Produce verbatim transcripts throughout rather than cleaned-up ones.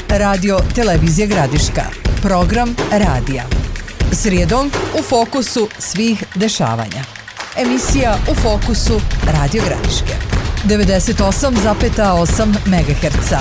Radio Televizija Gradiška. Program radija. Srijedom u fokusu svih dešavanja. Emisija U fokusu Radio Gradiške. devedeset osam zarez osam megaherca.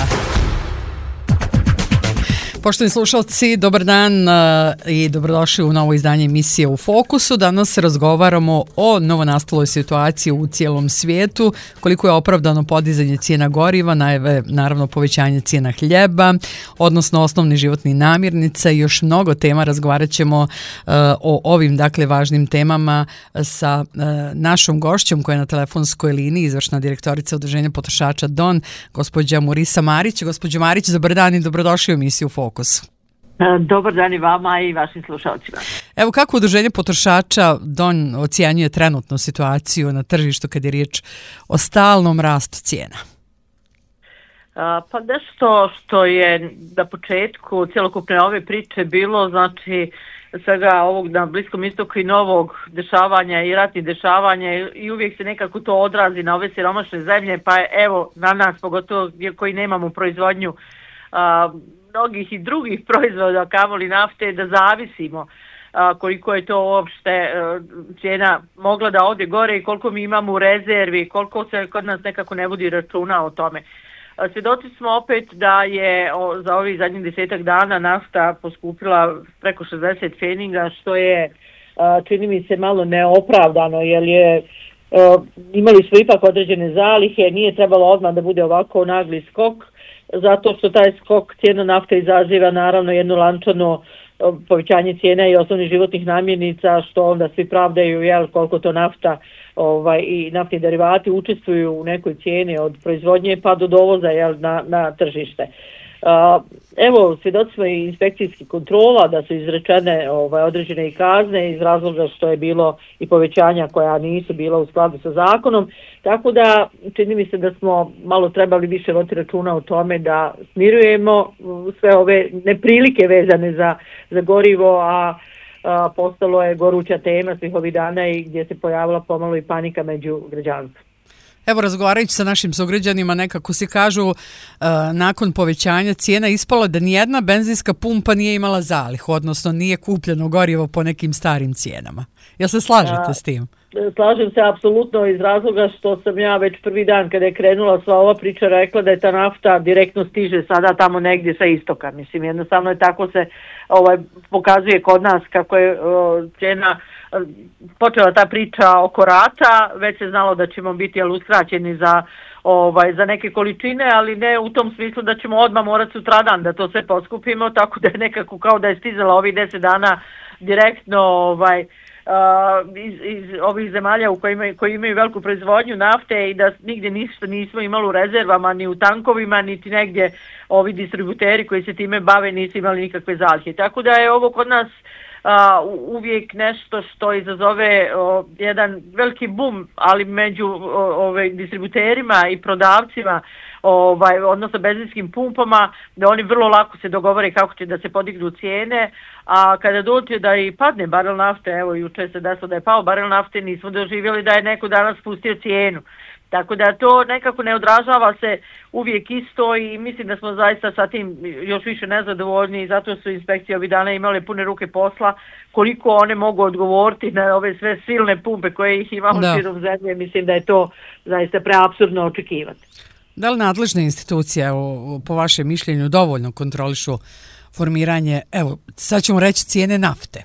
Poštovani slušalci, dobar dan i dobrodošli u novo izdanje emisije U fokusu. Danas razgovaramo o novonastaloj situaciji u cijelom svijetu, koliko je opravdano podizanje cijena goriva, najave naravno povećanje cijena hljeba, odnosno osnovnih životnih namirnica i još mnogo tema. Razgovarat ćemo uh, o ovim dakle važnim temama sa uh, našom gošćom koja je na telefonskoj liniji, izvršna direktorica Udruženja potrošača D O N, gospođa Murisa Marić. Gospođo Marić, dobar dan i dobrodošli u emisiju U fokusu. Dobar dan i vama i vašim slušalcima. Evo, kako Udruženje potrošača D O N ocjenjuje trenutnu situaciju na tržištu kad je riječ o stalnom rastu cijena? A, pa nešto što je na početku cjelokupne ove priče bilo, znači svega ovog na Bliskom istoku i novog dešavanja i ratnih dešavanja i uvijek se nekako to odrazi na ove siromašne zemlje, pa evo na nas, pogotovo koji nemamo proizvodnju a, mnogih i drugih proizvoda, kamoli nafte, da zavisimo a, koliko je to uopšte a, cijena mogla da ode gore i koliko mi imamo u rezervi, koliko se kod nas nekako ne vodi računa o tome. A, svjedoci smo opet da je o, za ovih zadnjih desetak dana nafta poskupila preko šezdeset pfeninga, što je a, čini mi se malo neopravdano, jer je a, imali smo ipak određene zalihe, nije trebalo odmah da bude ovako nagli skok, zato što taj skok cijena nafte izaziva naravno jedno lančano povećanje cijena i osnovnih životnih namirnica, što onda svi pravdaju jel, koliko to nafta ovaj, i naftni derivati učestvuju u nekoj cijeni od proizvodnje pa do dovoza jel, na, na tržište. Uh, evo, svjedoci smo i inspekcijskih kontrola da su izrečene ovaj, određene i kazne iz razloga što je bilo i povećanja koja nisu bila u skladu sa zakonom, tako da čini mi se da smo malo trebali više voditi računa o tome da smirujemo sve ove neprilike vezane za, za gorivo, a, a postalo je goruća tema svih ovih dana i gdje se pojavila pomalo i panika među građanstvom. Evo, razgovarajući sa našim sugrađanima, nekako si kažu uh, nakon povećanja cijena ispalo da nijedna benzinska pumpa nije imala zalihu, odnosno nije kupljeno gorivo po nekim starim cijenama. Jel se slažete A, s tim? Slažem se apsolutno iz razloga što sam ja već prvi dan kada je krenula sva ova priča rekla da je ta nafta direktno stiže sada tamo negdje sa istoka. Mislim, jednostavno je tako se ovaj, pokazuje kod nas kako je o, cijena počela ta priča oko rata, već se znalo da ćemo biti jel, uskraćeni za, ovaj, za neke količine, ali ne u tom smislu da ćemo odmah morati sutradan da to sve poskupimo, tako da je nekako kao da je stizala ovih deset dana direktno ovaj, uh, iz, iz ovih zemalja u kojima, koji imaju veliku proizvodnju nafte i da nigdje ništa nismo imali u rezervama, ni u tankovima, niti negdje ovi distributeri koji se time bave nisu imali nikakve zalihe. Tako da je ovo kod nas Uh, uvijek nešto što izazove uh, jedan veliki bum, ali među uh, ove, distributerima i prodavcima, ovaj, odnosno benzinskim pumpama, da oni vrlo lako se dogovore kako će da se podignu cijene, a kada dođe da i padne barel nafte, evo juče se desilo da je pao barel nafte, nismo doživjeli da je neko danas spustio cijenu. Tako da to nekako ne odražava se uvijek isto i mislim da smo zaista sa tim još više nezadovoljni i zato su inspekcije ovih dana imale pune ruke posla koliko one mogu odgovoriti na ove sve silne pumpe koje ih imamo širom zemlje. Mislim da je to zaista preapsurdno očekivati. Da li nadležne institucije, evo, po vašem mišljenju, dovoljno kontrolišu formiranje, evo, sad ćemo reći cijene nafte?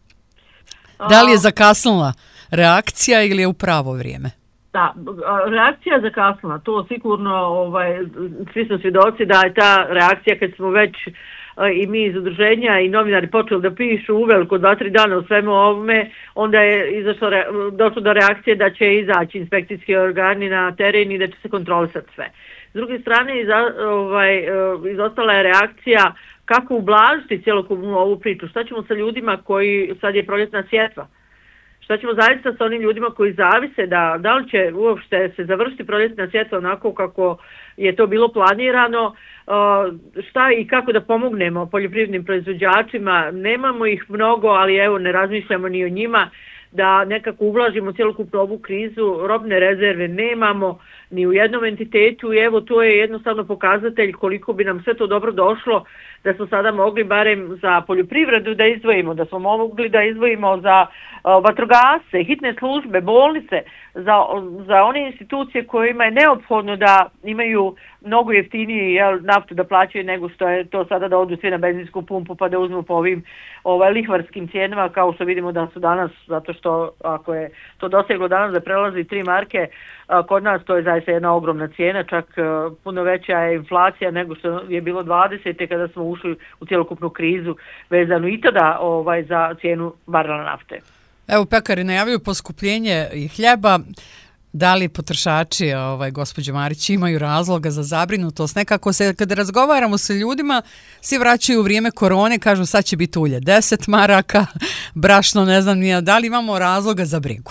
Da li je zakasnila reakcija ili je u pravo vrijeme? Da, reakcija zakasnila, to sigurno, ovaj, svi smo svjedoci da je ta reakcija kad smo već i mi iz udruženja i novinari počeli da pišu uveliko dva, tri dana u svemu ovome, onda je izašlo, došlo do reakcije da će izaći inspekcijski organi na teren i da će se kontrolisati sve. S druge strane, iza, ovaj, izostala je reakcija kako ublažiti cjelokupnu ovu priču. Šta ćemo sa ljudima koji, sad je proljetna sjetva, šta ćemo zaista sa onim ljudima koji zavise da, da li će uopšte se završiti proljetna sjetva onako kako je to bilo planirano, šta i kako da pomognemo poljoprivrednim proizvođačima. Nemamo ih mnogo, ali evo ne razmišljamo ni o njima, da nekako ublažimo cjelokupnu ovu krizu, robne rezerve nemamo, ni u jednom entitetu i evo to je jednostavno pokazatelj koliko bi nam sve to dobro došlo da smo sada mogli barem za poljoprivredu da izdvojimo, da smo mogli da izdvojimo za uh, vatrogasce, hitne službe, bolnice, za, za one institucije kojima je neophodno da imaju mnogo jeftiniji jel, naftu da plaćaju nego što je to sada da odu svi na benzinsku pumpu pa da uzmu po ovim ovaj, lihvarskim cijenama kao što vidimo da su danas, zato što ako je to doseglo danas da prelazi tri marke, a, kod nas to je zaista jedna ogromna cijena, čak a, puno veća je inflacija nego što je bilo dvadesete kada smo ušli u cjelokupnu krizu vezanu i tada ovaj, za cijenu barela nafte. Evo, pekari najavljaju poskupljenje i hljeba. Da li potrošači, ovaj, gospođo Marić, imaju razloga za zabrinutost? Nekako se, kada razgovaramo sa ljudima, svi vraćaju u vrijeme korone, kažu sad će biti ulje deset maraka, brašno, ne znam nije. Da li imamo razloga za brigu?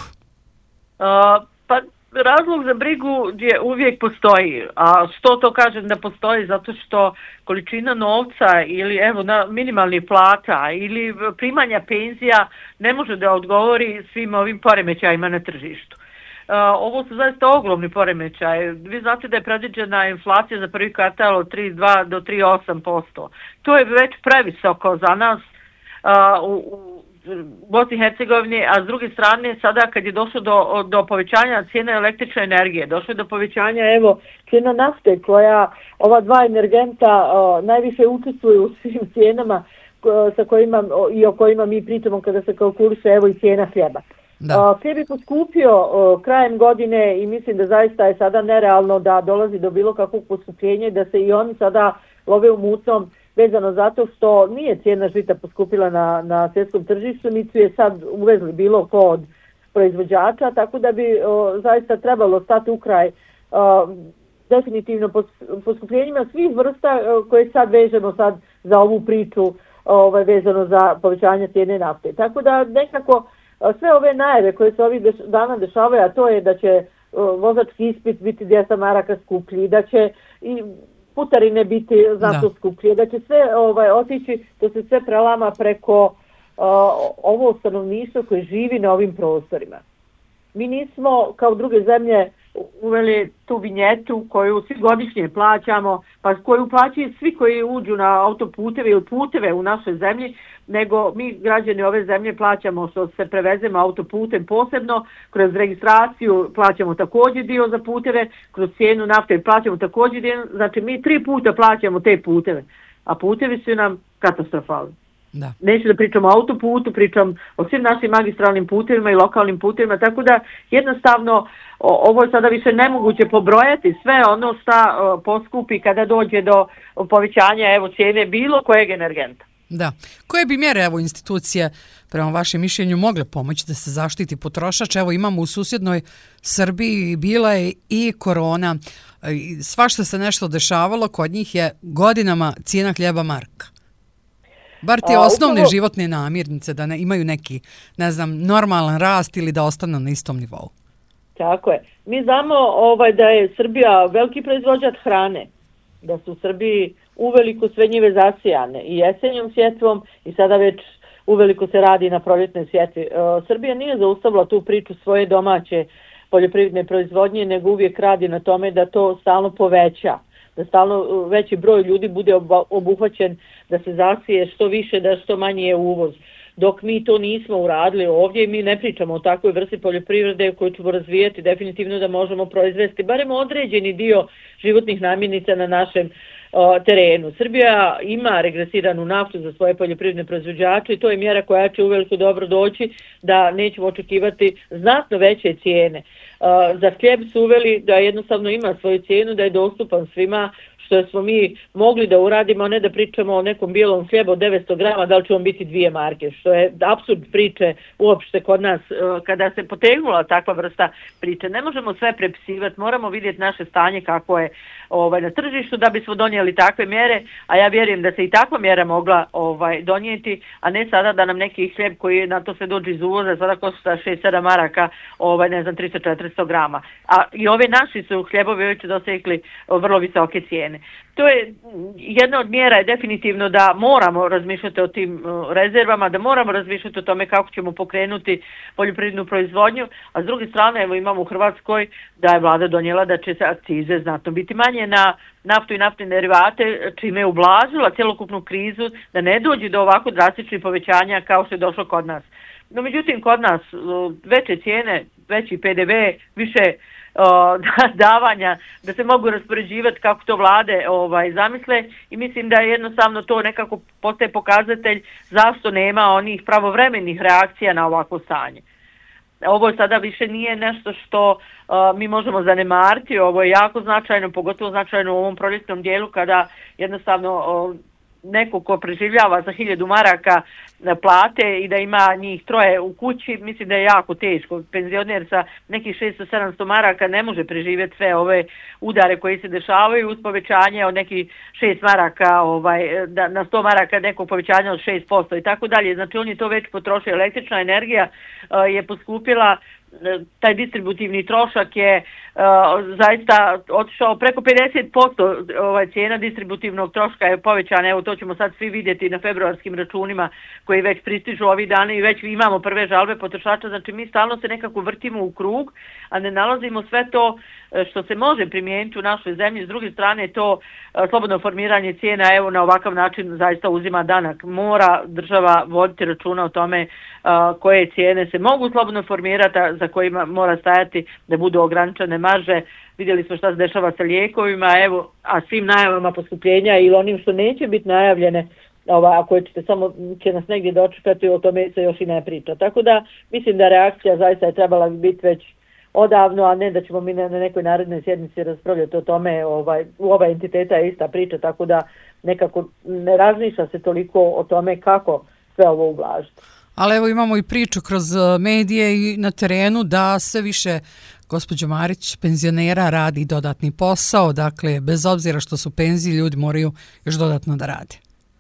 Uh, pa razlog za brigu je uvijek postoji. A što to kažem da postoji? Zato što količina novca ili evo na minimalnih plata ili primanja penzija ne može da odgovori svim ovim poremećajima na tržištu. Uh, ovo su zaista ogromni poremećaj. Vi znate da je predviđena inflacija za prvi kvartal od tri zarez dva do tri zarez osam posto. To je već previsoko za nas uh, u, u Bosni i Hercegovini, a s druge strane sada kad je došlo do, do povećanja cijene električne energije, došlo je do povećanja evo cijena nafte koja ova dva energenta uh, najviše učestvuju u svim cijenama uh, sa kojima, uh, i o kojima mi pričamo kada se kalkuliše evo i cijena hljeba. Uh, hljeb je poskupio uh, krajem godine i mislim da zaista je sada nerealno da dolazi do bilo kakvog poskupljenja, da se i oni sada love u mutnom vezano zato što nije cijena žita poskupila na, na svjetskom tržištu, niti su je sad uvezli bilo ko od proizvođača, tako da bi uh, zaista trebalo stati u kraj uh, definitivno pos, poskupljenjima svih vrsta uh, koje sad vežemo sad za ovu priču uh, ovaj, vezano za povećanje cijene nafte. Tako da nekako sve ove najave koje se ovih dana dešavaju, a to je da će uh, vozački ispit biti dvjesto maraka skuplji, da će i putarine biti zato skuplje, da će sve ovaj, otići, to se sve prelama preko uh, ovo stanovništvo koje živi na ovim prostorima. Mi nismo kao druge zemlje uveli tu vinjetu koju svi godišnje plaćamo, pa koju plaćaju svi koji uđu na autoputeve ili puteve u našoj zemlji, nego mi građani ove zemlje plaćamo što se prevezemo autoputem posebno, kroz registraciju plaćamo također dio za puteve, kroz cijenu nafte plaćamo također dio, znači mi tri puta plaćamo te puteve, a putevi su nam katastrofalni. Da. Neću da pričam o autoputu, pričam o svim našim magistralnim putevima i lokalnim putevima, tako da jednostavno o, ovo je sada više nemoguće pobrojati sve ono šta o, poskupi kada dođe do povećanja evo cijene bilo kojeg energenta. Da. Koje bi mjere evo institucije prema vašem mišljenju mogle pomoći da se zaštiti potrošač? Evo imamo u susjednoj Srbiji bila je i korona, svašta se nešto dešavalo, kod njih je godinama cijena hljeba marka. Bar te osnovne upravo životne namirnice da ne, imaju neki, ne znam, normalan rast ili da ostanu na istom nivou. Tako je. Mi znamo ovaj, da je Srbija veliki proizvođač hrane, da su u Srbiji uveliko sve njive zasijane i jesenjom sjetvom i sada već uveliko se radi na proljetnoj sjetvi. E, Srbija nije zaustavila tu priču svoje domaće poljoprivredne proizvodnje, nego uvijek radi na tome da to stalno poveća, da stalno veći broj ljudi bude obuhvaćen, da se zasije što više, da što manje je uvoz. Dok mi to nismo uradili ovdje i mi ne pričamo o takvoj vrsti poljoprivrede koju ćemo razvijati, definitivno da možemo proizvesti barem određeni dio životnih namirnica na našem o, terenu. Srbija ima regresiranu naftu za svoje poljoprivredne proizvođače i to je mjera koja će uveliko dobro doći da nećemo očekivati znatno veće cijene. Uh, za hljeb su uveli da jednostavno ima svoju cijenu, da je dostupan svima, što smo mi mogli da uradimo, a ne da pričamo o nekom bijelom hljebu od devetsto grama, da li će on biti dvije marke, što je apsurd priče uopšte kod nas uh, kada se potegnula takva vrsta priče. Ne možemo sve prepisivati, moramo vidjeti naše stanje kako je ovaj, na tržištu da bismo donijeli takve mjere, a ja vjerujem da se i takva mjera mogla ovaj, donijeti, a ne sada da nam neki hljeb koji na to se dođe iz uvoza, sada košta šest sedam maraka, ovaj, ne znam, tristo četiristo grama. A i ove naši su hljebovi već dosegli vrlo visoke cijene. cijene. To je jedna od mjera je definitivno da moramo razmišljati o tim rezervama, da moramo razmišljati o tome kako ćemo pokrenuti poljoprivrednu proizvodnju, a s druge strane evo imamo u Hrvatskoj da je vlada donijela da će se akcize znatno biti manje na naftu i naftne derivate, čime je ublažila cjelokupnu krizu da ne dođe do ovako drastičnih povećanja kao što je došlo kod nas. No međutim kod nas veće cijene, veći P D V, više davanja, da se mogu raspoređivati kako to vlade ovaj, zamisle i mislim da je jednostavno to nekako postaje pokazatelj zašto nema onih pravovremenih reakcija na ovako stanje. Ovo sada više nije nešto što uh, mi možemo zanemariti, ovo je jako značajno, pogotovo značajno u ovom proljetnom dijelu kada jednostavno uh, neko ko preživljava za hiljadu maraka plate i da ima njih troje u kući, mislim da je jako teško. Penzioner sa nekih šesto sedamsto maraka ne može preživjeti sve ove udare koji se dešavaju uz povećanje od nekih šest maraka, ovaj, da, na sto maraka nekog povećanja od šest posto i tako dalje. Znači on je to već potrošio. Električna energija uh, je poskupila, taj distributivni trošak je uh, zaista otišao preko pedeset posto, ovaj, cijena distributivnog troška je povećana, evo to ćemo sad svi vidjeti na februarskim računima koji već pristižu ovih dana i već imamo prve žalbe potrošača, znači mi stalno se nekako vrtimo u krug, a ne nalazimo sve to što se može primijeniti u našoj zemlji. S druge strane to uh, slobodno formiranje cijena evo na ovakav način zaista uzima danak. Mora država voditi računa o tome uh, koje cijene se mogu slobodno formirati, za kojima mora stajati da budu ograničene marže. Vidjeli smo šta se dešava sa lijekovima, evo, a svim najavama poskupljenja ili onim što neće biti najavljene, ova, ako ćete samo će nas negdje dočekati, o tome se još i ne priča. Tako da mislim da reakcija zaista je trebala biti već odavno, a ne da ćemo mi na nekoj narednoj sjednici raspravljati o tome. Ovaj, u ova entiteta je ista priča, tako da nekako ne razmišlja se toliko o tome kako sve ovo ublažiti. Ali evo imamo i priču kroz medije i na terenu da sve više, gospođo Marić, penzionera radi dodatni posao, dakle bez obzira što su penziji ljudi moraju još dodatno da rade.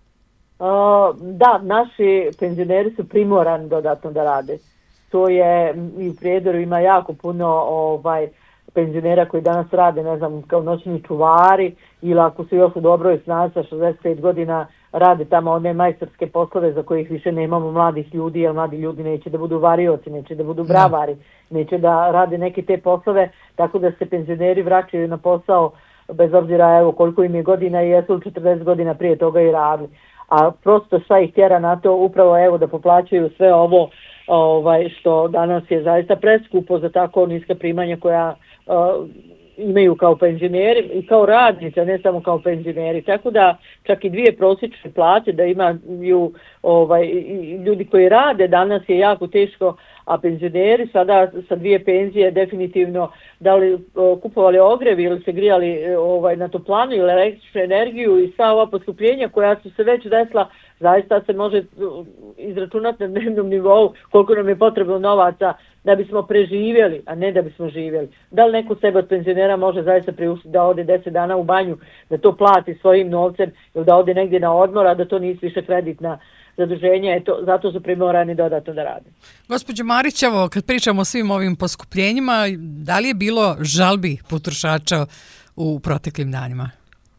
Uh, da, naši penzioneri su primorani dodatno da rade. To je, i u Prijedoru ima jako puno ovaj, penzionera koji danas rade, ne znam, kao noćni čuvari ili ako su još u dobroj snazi sa šezdeset pet godina rade tamo one majstorske poslove za kojih više nemamo mladih ljudi, jer mladi ljudi neće da budu varioci, neće da budu bravari, neće da rade neke te poslove, tako da se penzioneri vraćaju na posao bez obzira evo koliko im je godina i jesu četrdeset godina prije toga i radili. A prosto šta ih tjera na to upravo evo da poplaćaju sve ovo ovaj, što danas je zaista preskupo za tako niska primanja koja uh, imaju kao penzioneri i kao radnice, ne samo kao penzioneri. Tako da čak i dvije prosječne plate da imaju ovaj, ljudi koji rade danas je jako teško, a penzioneri sada sa dvije penzije definitivno da li kupovali ogrev ili se grijali ovaj, na toplanu ili električnu energiju i sva ova poskupljenja koja su se već desila, zaista se može izračunati na dnevnom nivou koliko nam je potrebno novaca da bismo preživjeli, a ne da bismo živjeli. Da li neko sebe od penzionera može zaista priuštiti da ode deset dana u banju, da to plati svojim novcem ili da ode negdje na odmor, a da to nisu više kreditna zaduženja, eto, zato su primorani dodatno da rade. Gospođo Marić, evo, kad pričamo o svim ovim poskupljenjima, da li je bilo žalbi potrošača u proteklim danima?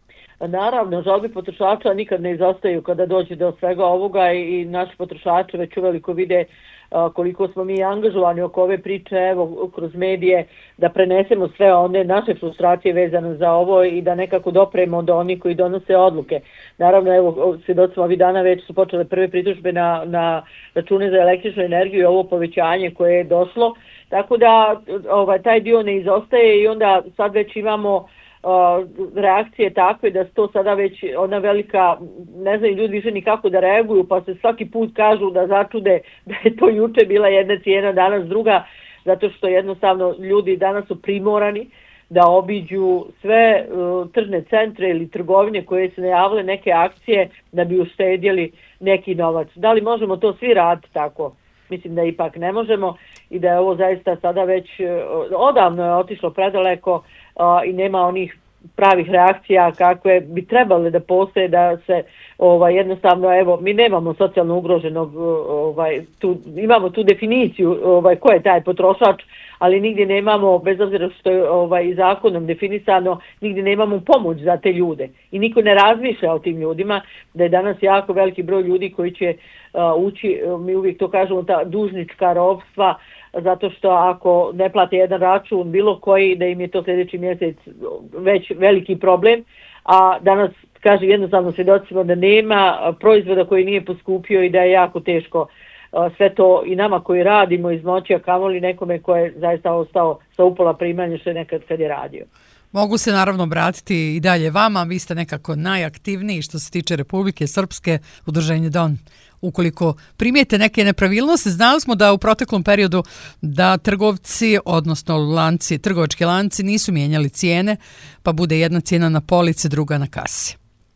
Naravno, žalbi potrošača nikad ne izostaju kada dođe do svega ovoga i, i naši potrošači već uveliko vide a, koliko smo mi angažovani oko ove priče, evo, kroz medije, da prenesemo sve one naše frustracije vezane za ovo i da nekako dopremo do onih koji donose odluke. Naravno, evo, svjedoci ovih dana već su počele prve pritužbe na, na račune za električnu energiju i ovo povećanje koje je došlo, tako da ovaj, taj dio ne izostaje i onda sad već imamo reakcije takve da to sada već ona velika, ne znaju ljudi više nikako da reaguju, pa se svaki put kažu da začude da je to juče bila jedna cijena, danas druga, zato što jednostavno ljudi danas su primorani da obiđu sve uh, tržne centre ili trgovine koje su najavile neke akcije da bi uštedjeli neki novac. Da li možemo to svi raditi tako? Mislim da ipak ne možemo i da je ovo zaista sada već uh, odavno je otišlo predaleko uh, i nema onih pravih reakcija kakve bi trebale da postoje, da se ovaj jednostavno, evo, mi nemamo socijalno ugroženog, ovaj tu imamo tu definiciju ovaj ko je taj potrošač, ali nigdje nemamo, bez obzira što je ovaj i zakonom definisano, nigdje nemamo pomoć za te ljude i niko ne razmišlja o tim ljudima, da je danas jako veliki broj ljudi koji će uh, ući, mi uvijek to kažemo, ta dužnička ropstva, zato što ako ne plate jedan račun bilo koji, da im je to sljedeći mjesec već veliki problem, a danas, kaže, jednostavno svjedocimo da nema proizvoda koji nije poskupio i da je jako teško sve to i nama koji radimo izmoći, a kamoli nekome ko je zaista ostao sa upola primanja što je nekad kad je radio. Mogu se naravno obratiti i dalje vama, vi ste nekako najaktivniji što se tiče Republike Srpske, udruženje Don. Ukoliko primijete neke nepravilnosti, znali smo da u proteklom periodu da trgovci, odnosno lanci, trgovački lanci nisu mijenjali cijene, pa bude jedna cijena na polici, druga na kasi.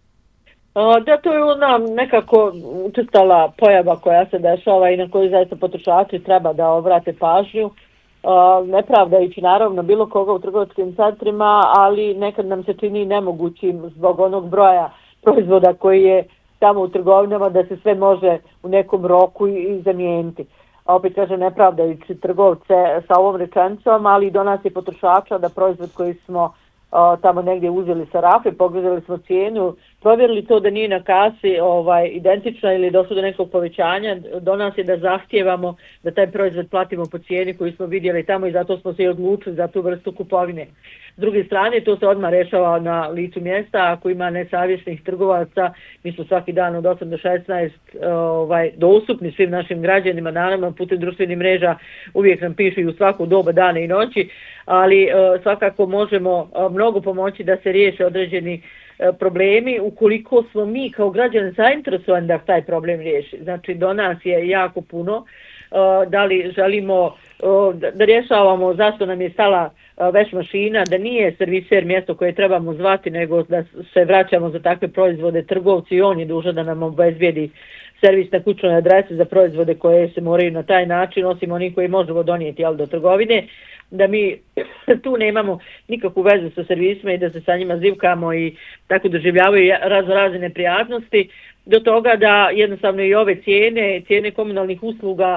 Da, to je ona nekako učestala pojava koja se dešava i na koju zaista potrošači treba da obrate pažnju. Ne pravdajući naravno bilo koga u trgovačkim centrima, ali nekad nam se čini nemogućim zbog onog broja proizvoda koji je tamo u trgovinama da se sve može u nekom roku i zamijeniti. A opet kažem, ne pravdajući trgovce sa ovom rečenicom, ali i do nas je potrošača da proizvod koji smo o, tamo negdje uzeli sa rafe, pogledali smo cijenu, provjerili to da nije na kasi ovaj, identična ili došlo do nekog povećanja, do nas je da zahtijevamo da taj proizvod platimo po cijeni koju smo vidjeli tamo i zato smo se i odlučili za tu vrstu kupovine. S druge strane, to se odmah rešava na licu mjesta, ako ima nesavjesnih trgovaca, mi smo svaki dan od osam do šesnaest ovaj, dostupni svim našim građanima, naravno putem društvenih mreža uvijek nam pišu i u svaku doba dana i noći, ali uh, svakako možemo uh, mnogo pomoći da se riješe određeni uh, problemi ukoliko smo mi kao građani zainteresovani da taj problem riješi. Znači do nas je jako puno, uh, da li želimo uh, da, da rješavamo zašto nam je stala uh, veš mašina, da nije serviser mjesto koje trebamo zvati, nego da se vraćamo za takve proizvode trgovci i on je dužan da nam obezbijedi servis na kućnoj adresi za proizvode koje se moraju na taj način, osim onih koji možemo donijeti jel, do trgovine, da mi tu nemamo nikakvu vezu sa servisima i da se sa njima zivkamo i tako doživljavaju razno razne neprijatnosti, do toga da jednostavno i ove cijene, cijene komunalnih usluga,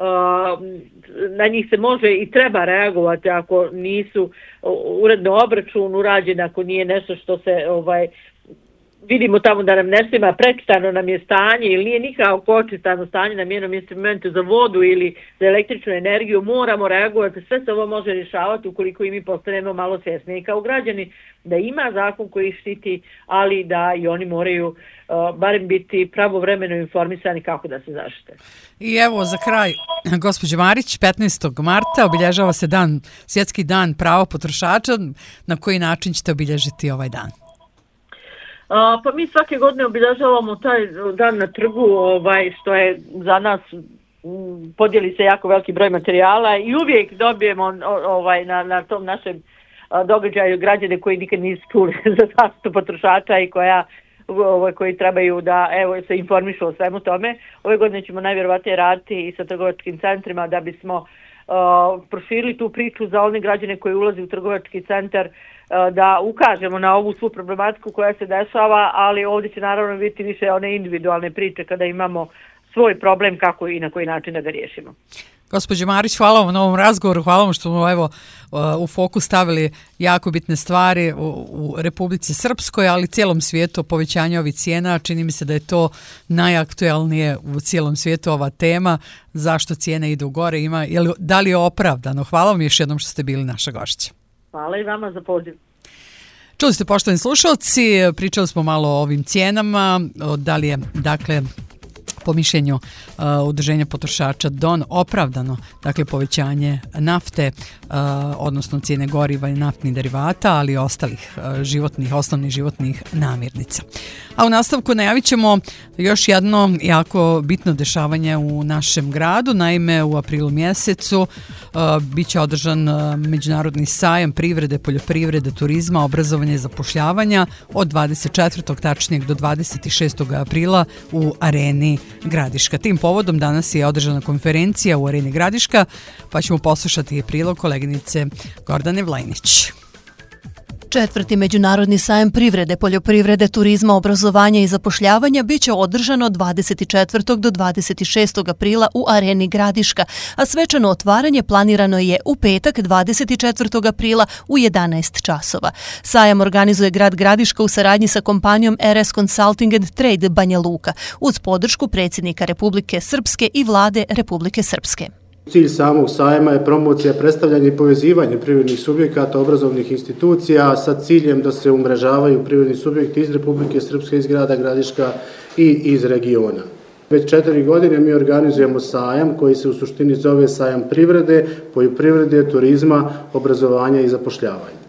na njih se može i treba reagovati ako nisu uredno obračun urađen, ako nije nešto što se ovaj vidimo tamo da nam nešto ima prekstano nam je stanje ili nije nikako očistano stanje na mjernom instrumentu za vodu ili za električnu energiju, moramo reagovati. Sve se ovo može rješavati ukoliko i mi postanemo malo svjesniji kao građani, da ima zakon koji štiti, ali da i oni moraju uh, barem biti pravovremeno informisani kako da se zaštite. I evo za kraj, gospođo Marić, petnaestog marta obilježava se dan, svjetski dan prava potrošača. Na koji način ćete obilježiti ovaj dan? Uh, pa mi svake godine obilježavamo taj dan na trgu, ovaj, što je za nas, m, podijeli se jako veliki broj materijala i uvijek dobijemo ovaj, na, na tom našem a, događaju građane koji nikad nisu čuli za zaštitu potrošača i koja, ovaj, koji trebaju da evo, se informišu o svemu tome. Ove godine ćemo najvjerovatnije raditi i sa trgovačkim centrima da bismo uh, proširili tu priču za one građane koji ulaze u trgovački centar, da ukažemo na ovu svu problematiku koja se dešava, ali ovdje će naravno biti više one individualne priče kada imamo svoj problem kako i na koji način da ga riješimo. Gospođo Marić, hvala vam na ovom razgovoru, hvala vam što smo evo, u fokus stavili jako bitne stvari u, u Republici Srpskoj, ali cijelom svijetu povećanje ovih cijena. Čini mi se da je to najaktuelnije u cijelom svijetu ova tema, zašto cijene idu gore, ima, je li, da li je opravdano. Hvala vam još jednom što ste bili naša gošća. Hvala i vama za poziv. Čuli ste, poštovani slušalci, pričali smo malo o ovim cijenama, da li je, dakle, po mišljenju uh, udruženja potrošača Don opravdano, dakle, povećanje nafte, uh, odnosno cijene goriva i naftnih derivata, ali i ostalih uh, životnih, osnovnih životnih namirnica. A u nastavku najavit ćemo još jedno jako bitno dešavanje u našem gradu. Naime, u aprilu mjesecu uh, bit će održan uh, međunarodni sajam privrede, poljoprivrede, turizma, obrazovanja i zapošljavanja od dvadeset četvrtog tačnijeg do dvadeset šestog aprila u Areni Gradiška. Tim povodom danas je održana konferencija u Areni Gradiška, pa ćemo poslušati prilog koleginice Gordane Vlajnić. Četvrti međunarodni sajam privrede, poljoprivrede, turizma, obrazovanja i zapošljavanja biće održan od dvadeset četvrtog do dvadeset šestog aprila u Areni Gradiška, a svečano otvaranje planirano je u petak dvadeset četvrtog aprila u jedanaest časova. Sajam organizuje grad Gradiška u saradnji sa kompanijom R S Consulting and Trade Banja Luka uz podršku predsjednika Republike Srpske i vlade Republike Srpske. Cilj samog sajma je promocija, predstavljanje i povezivanje privrednih subjekata, obrazovnih institucija sa ciljem da se umrežavaju privredni subjekti iz Republike Srpske, iz grada Gradiška i iz regiona. Već četiri godine mi organizujemo sajam koji se u suštini zove sajam privrede, poljoprivrede, turizma, obrazovanja i zapošljavanja.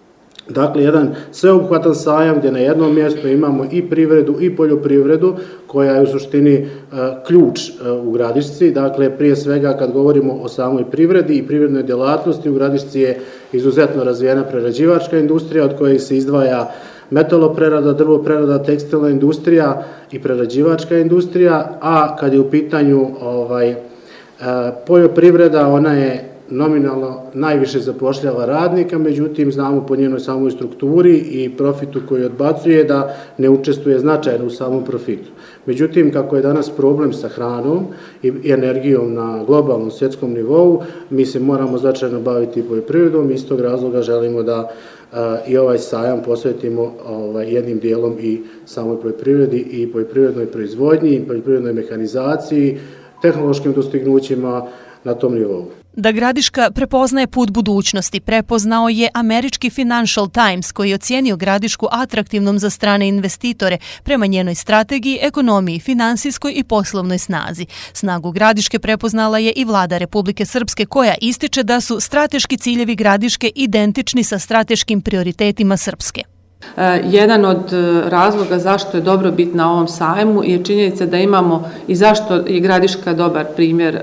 Dakle, jedan sveobuhvatan sajam gdje na jednom mjestu imamo i privredu i poljoprivredu koja je u suštini ključ u Gradišci. Dakle, prije svega kad govorimo o samoj privredi i privrednoj djelatnosti, u Gradišci je izuzetno razvijena prerađivačka industrija od koje se izdvaja metaloprerada, drvoprerada, tekstilna industrija i prerađivačka industrija, a kad je u pitanju ovaj, poljoprivreda, ona je nominalno najviše zapošljava radnika, međutim znamo po njenoj samoj strukturi i profitu koji odbacuje da ne učestvuje značajno u samom profitu. Međutim, kako je danas problem sa hranom i energijom na globalnom svjetskom nivou, mi se moramo značajno baviti poljoprivredom i iz tog razloga želimo da a, i ovaj sajam posvetimo ovaj, jednim dijelom i samoj poljoprivredi i poljoprivrednoj proizvodnji, i poljoprivrednoj mehanizaciji, tehnološkim dostignućima na tom nivou. Da Gradiška prepoznaje put budućnosti, prepoznao je američki Financial Times koji je ocijenio Gradišku atraktivnom za strane investitore prema njenoj strategiji, ekonomiji, finansijskoj i poslovnoj snazi. Snagu Gradiške prepoznala je i vlada Republike Srpske koja ističe da su strateški ciljevi Gradiške identični sa strateškim prioritetima Srpske. Jedan od razloga zašto je dobro biti na ovom sajmu je činjenica da imamo i zašto je Gradiška dobar primjer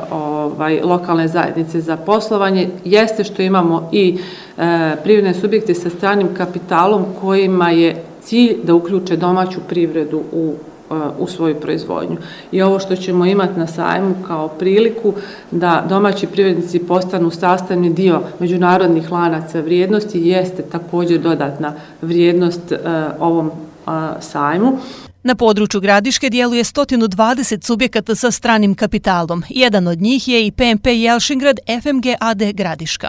ovaj, lokalne zajednice za poslovanje, jeste što imamo i privredne subjekte sa stranim kapitalom kojima je cilj da uključe domaću privredu u u svoju proizvodnju. I ovo što ćemo imati na sajmu kao priliku da domaći privrednici postanu sastavni dio međunarodnih lanaca vrijednosti jeste također dodatna vrijednost uh, ovom uh, sajmu. Na području Gradiške djeluje sto dvadeset subjekata sa stranim kapitalom. Jedan od njih je i P M P Jelšingrad F M G A D Gradiška.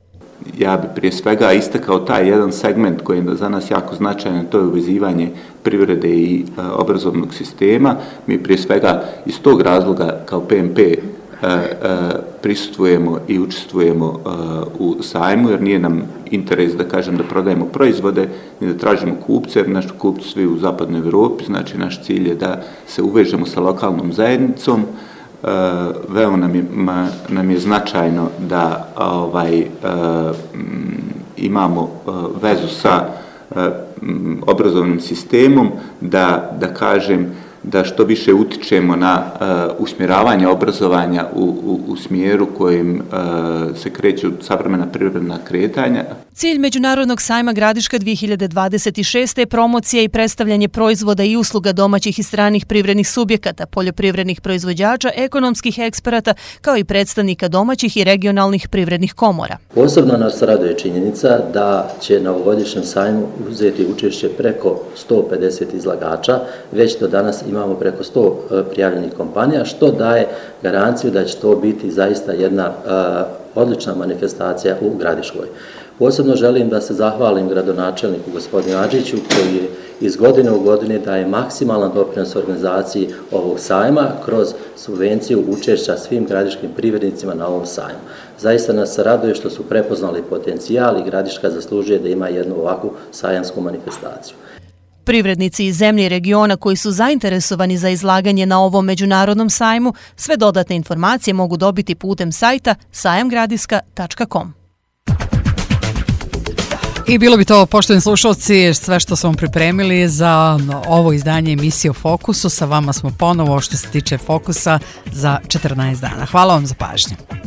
Ja bi prije svega istakao taj jedan segment koji je za nas jako značajan, to je uvezivanje privrede i a, obrazovnog sistema. Mi prije svega iz tog razloga kao P M P a, a, prisustvujemo i učestvujemo a, u sajmu, jer nije nam interes da kažem da prodajemo proizvode, ni da tražimo kupce, jer naši kupci svi u zapadnoj Europi, znači naš cilj je da se uvežemo sa lokalnom zajednicom. Uh, veoma nam je, ma, nam je značajno da ovaj, uh, imamo uh, vezu sa uh, obrazovnim sistemom, da, da kažem da što više utičemo na uh, usmjeravanje obrazovanja u, u, u smjeru kojim uh, se kreću savremena privredna kretanja. Cilj Međunarodnog sajma Gradiška dvije hiljade dvadeset šeste je promocija i predstavljanje proizvoda i usluga domaćih i stranih privrednih subjekata, poljoprivrednih proizvođača, ekonomskih eksperata, kao i predstavnika domaćih i regionalnih privrednih komora. Posebno nas raduje činjenica da će na ovogodišnjem sajmu uzeti učešće preko sto pedeset izlagača, već do danas imamo preko sto prijavljenih kompanija, što daje garanciju da će to biti zaista jedna uh, odlična manifestacija u Gradiškoj. Posebno želim da se zahvalim gradonačelniku gospodinu Adžiću koji je iz godine u godine daje maksimalan doprinos organizaciji ovog sajma kroz subvenciju učešća svim gradiškim privrednicima na ovom sajmu. Zaista nas raduje što su prepoznali potencijal i Gradiška zaslužuje da ima jednu ovakvu sajamsku manifestaciju. Privrednici iz zemlje i regiona koji su zainteresovani za izlaganje na ovom međunarodnom sajmu, sve dodatne informacije mogu dobiti putem sajta sajam gradiska tačka com. I bilo bi to, poštovani slušalci, sve što smo pripremili za ovo izdanje emisije o Fokusu. Sa vama smo ponovo što se tiče Fokusa za četrnaest dana. Hvala vam za pažnju.